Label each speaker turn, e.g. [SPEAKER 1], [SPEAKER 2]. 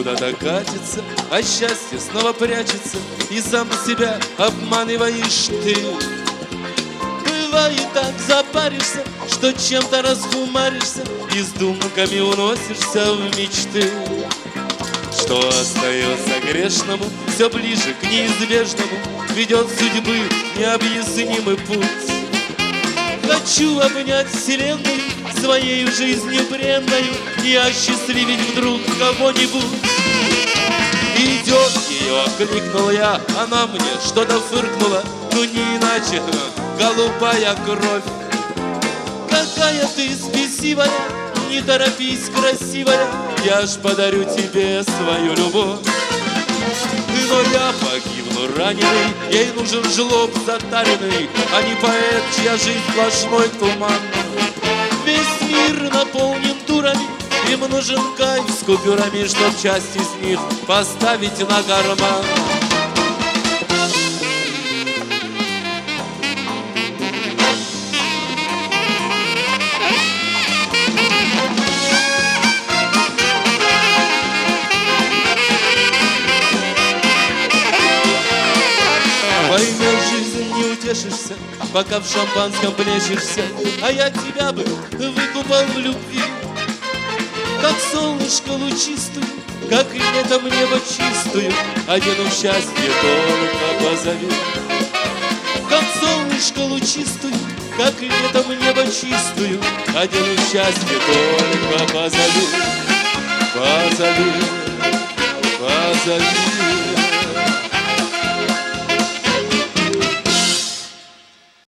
[SPEAKER 1] куда-то катится, а счастье снова прячется, и сам себя обманываешь ты. Бывает так, запаришься, что чем-то расхумаришься и с думками уносишься в мечты. Что остается грешному, все ближе к неизбежному ведет судьбы необъяснимый путь. Хочу обнять вселенную своей жизнью бренною и осчастливить вдруг кого-нибудь. Идет, ее окликнул я, она мне что-то фыркнула, ну не иначе, голубая кровь. Какая ты спесивая, не торопись, красивая, я ж подарю тебе свою любовь. Но я погибну раненый, ей нужен жлоб затаренный, а не поэт, чья жизнь сплошной туман. Весь мир наполнен дурами, им нужен кайф с купюрами, чтоб часть из них поставить на карман. Поймешь жизнь, не утешишься, пока в шампанском плещешься, а я тебя бы выкупал в любви. Как солнышко лучистую, как летом небо чистую, одену в счастье только позови. Как солнышко лучистую, как летом небо чистую, одену в счастье только позови. Позови, позови.